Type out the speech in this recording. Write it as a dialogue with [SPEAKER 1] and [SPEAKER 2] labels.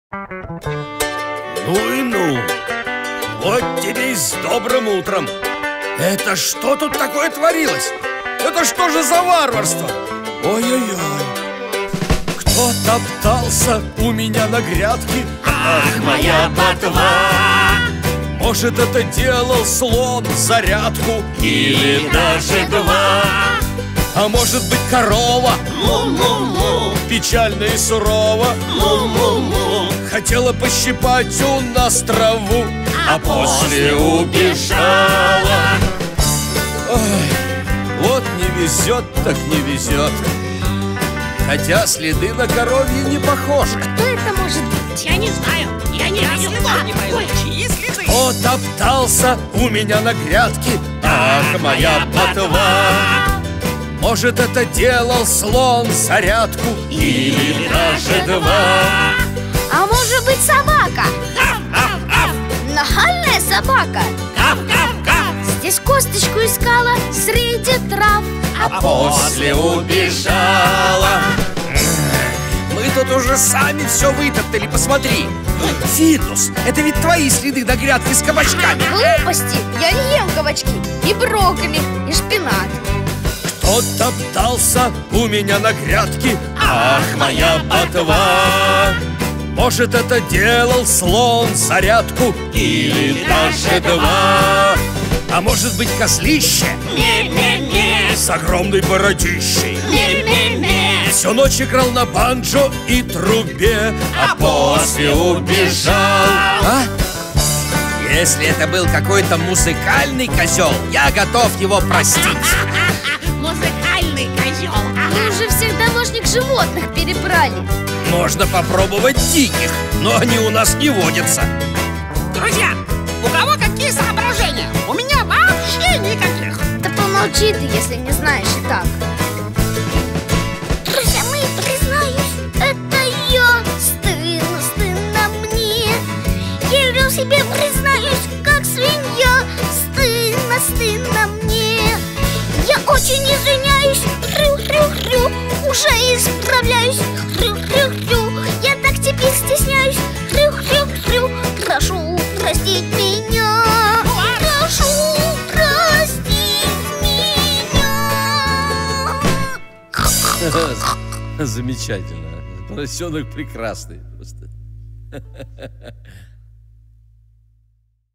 [SPEAKER 1] Ну и ну. Вот тебе и с добрым утром. Это что тут такое творилось? Это что же за варварство? Ой-ой-ой. Кто топтался у меня на грядке?
[SPEAKER 2] Ах, моя ботва!
[SPEAKER 1] Может, это делал слон зарядку?
[SPEAKER 2] Или даже два.
[SPEAKER 1] А может быть, корова?
[SPEAKER 2] Му-му-му,
[SPEAKER 1] Печально и сурово
[SPEAKER 2] му-му-му.
[SPEAKER 1] хотела пощипать у нас траву,
[SPEAKER 2] А после убежала.
[SPEAKER 1] Ой, вот не везет, так не везет. Хотя следы на коровье не похожи.
[SPEAKER 3] Кто это может быть?
[SPEAKER 4] Я не знаю, я не видел.
[SPEAKER 5] Не пойму, чьи следы?
[SPEAKER 1] Кто топтался у меня на грядке? Ах, моя ботва! Может, это делал слон зарядку?
[SPEAKER 2] Или даже два.
[SPEAKER 3] А может быть, собака? Нахальная собака. Здесь косточку искала среди трав.
[SPEAKER 2] А после убежала.
[SPEAKER 1] Мы тут уже сами все вытоптали, посмотри. Фидус, это ведь твои следы на грядке с кабачками.
[SPEAKER 3] Глупости! Я не ем кабачки, и брокколи, и шпинат.
[SPEAKER 1] Кто топтался у меня на грядке?
[SPEAKER 2] Ах, моя ботва!
[SPEAKER 1] Может, это делал слон зарядку?
[SPEAKER 2] Или даже два.
[SPEAKER 1] А может быть, козлище
[SPEAKER 2] Не-не-не,
[SPEAKER 1] с огромной бородищей?
[SPEAKER 2] не-не-не.
[SPEAKER 1] Всю ночь играл на банджо и трубе,
[SPEAKER 2] А после убежал.
[SPEAKER 1] А? Если это был какой-то музыкальный козел, я готов его простить.
[SPEAKER 4] Музыкальный козел.
[SPEAKER 3] Мы уже всех домашних животных перебрали.
[SPEAKER 1] Можно попробовать диких, но они у нас не водятся.
[SPEAKER 5] Друзья, у кого какие соображения? У меня вообще никаких.
[SPEAKER 3] Да помолчи ты, если не знаешь и так. Друзья мои, признаюсь, это я. Стыдно, стыдно мне. Я вел себя, признаюсь, как свинья. Стыдно, стыдно мне. Я очень извиняюсь. Хрю-хрю-хрю. Уже исправляюсь. Хрю-хрю-хрю. Я так теперь стесняюсь. Хрю-хрю-хрю. Прошу простить меня. Прошу простить меня.
[SPEAKER 1] Замечательно. Поросенок прекрасный просто.